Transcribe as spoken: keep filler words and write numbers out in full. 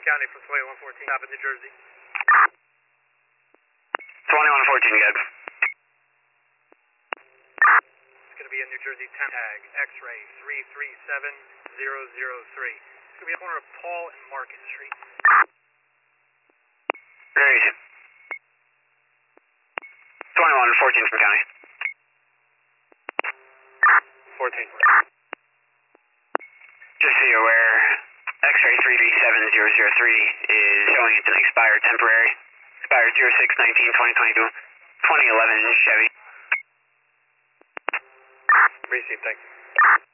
County from twenty-one fourteen, top of New Jersey. twenty-one fourteen, good. It's going to be in New Jersey, tag X-ray three three seven zero zero three. It's going to be at the corner of Paul and Market Street. Very easy. twenty-one fourteen from County. fourteen. Just so you're aware, X-ray three three seven zero zero three is showing it's an expired temporary. Expired zero six nineteen twenty twenty-two, twenty eleven Chevy. Received, thanks.